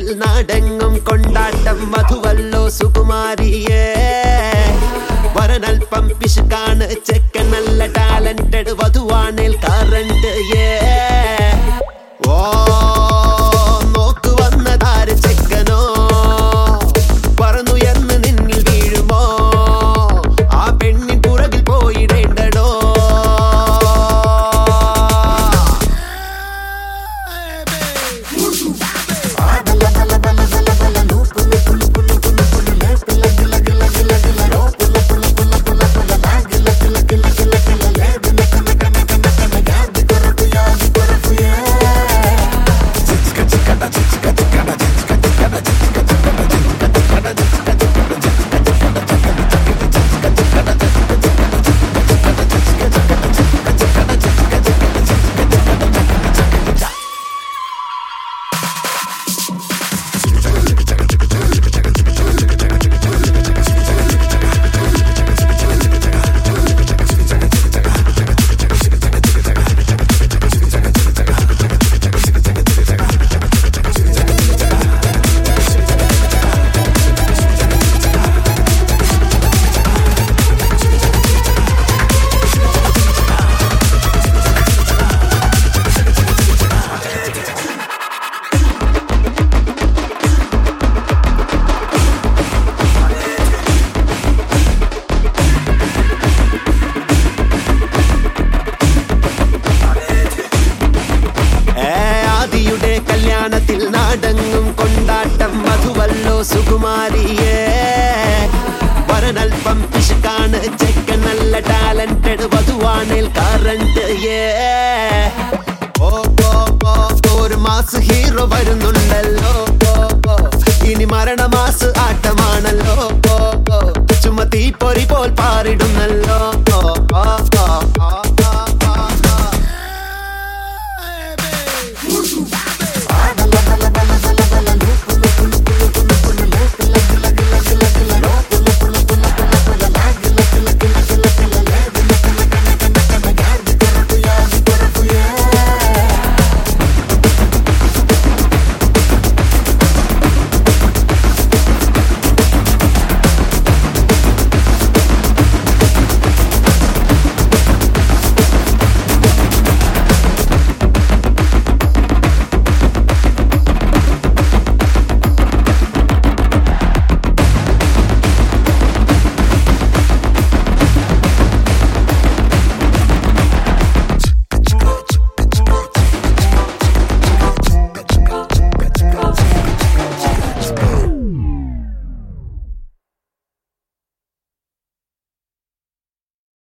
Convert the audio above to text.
കല്യാണത്തിൽ നാടെങ്ങും കൊണ്ടാട്ടം മധുവല്ലോ സുകുമാരിയേ വരനൽപ്പം പിശുക്കാണ് ചെക്കൻ നല്ല ടാലന്റഡ് വധുവാണേൽ കറണ്ട് ഓ നോക്ക് വന്നതാര് ചെക്കനോ പറന്നു എന്ന് നിന്നിൽ വീഴുമോ ആ പെണ്ണിൻ പുറകിൽ പോയിടേണ്ടടോ കല്യാണത്തിൽ നാടെങ്ങും കൊണ്ടാട്ടം മധുവല്ലോ സുകുമാരിയേ വരനൽപ്പം പിശുക്കാണ് ചെക്കൻ നല്ല ടാലന്റഡ് വധുവാണേൽ കറണ്ട് ഒരു മാസ് ഹീറോ വരുന്നുണ്ടല്ലോ ഇനി മരണമാസ് ആട്ടമാണല്ലോ ചുമ തീപ്പൊരി പോൽ പാറിടുന്നല്ലോ